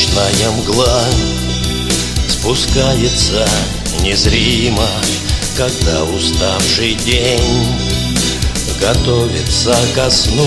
ночная мгла спускается незримо, когда уставший день готовится ко сну,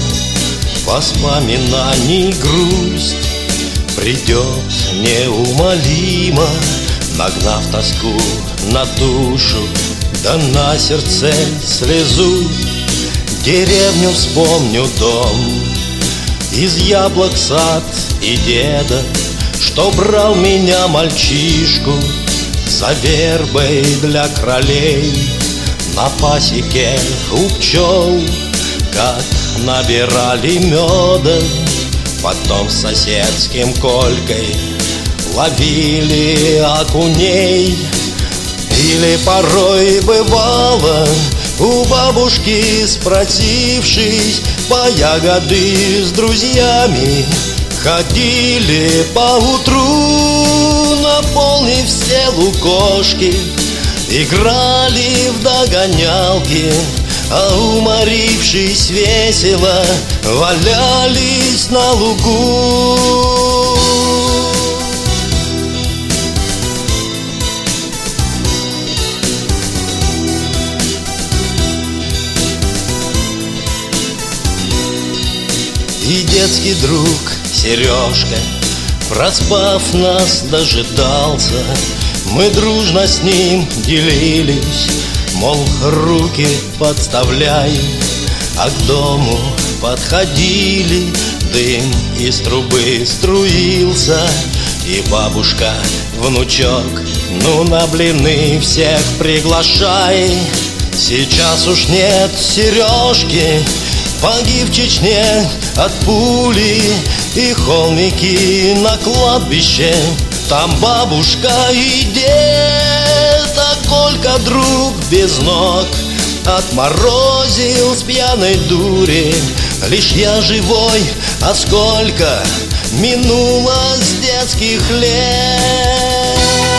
воспоминаний грусть придет неумолимо, нагнав тоску на душу, да на сердце слезу. Деревню вспомню, дом, из яблок сад и деда, что брал меня, мальчишку, за вербой для кролей. На пасеке у пчел, как набирали меда, потом с соседским Колькой ловили окуней. Или порой бывало у бабушки, спросившись по ягоды, с друзьями ходили поутру, наполнив все лукошки, играли в догонялки, а уморившись весело валялись на лугу. И детский друг Сережка, проспав, нас дожидался. Мы дружно с ним делились, мол, руки подставляй. А к дому подходили, дым из трубы струился. И бабушка, внучок, ну на блины всех приглашай. Сейчас уж нет Сережки, погиб в Чечне от пули. И холмики на кладбище, там бабушка и дед. А Колька, друг без ног, отморозил с пьяной дури. Лишь я живой, а сколько минуло с детских лет.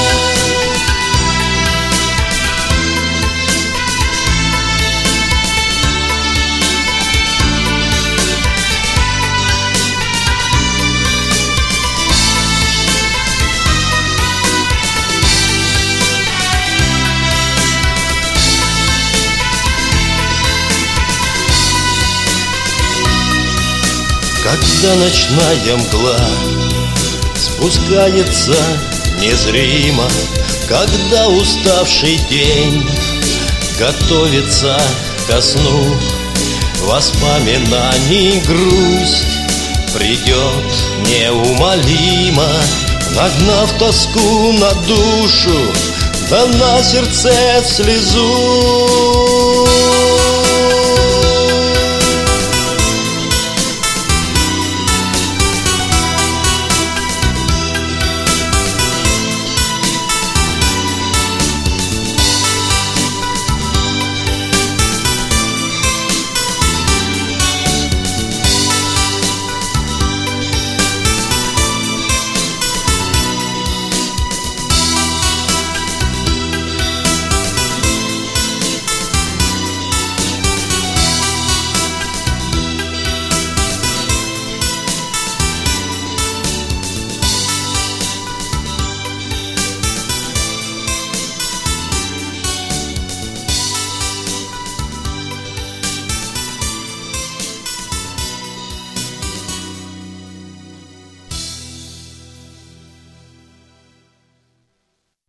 Когда ночная мгла спускается незримо, когда уставший день готовится ко сну, воспоминаний грусть придет неумолимо, нагнав тоску на душу, да на сердце слезу.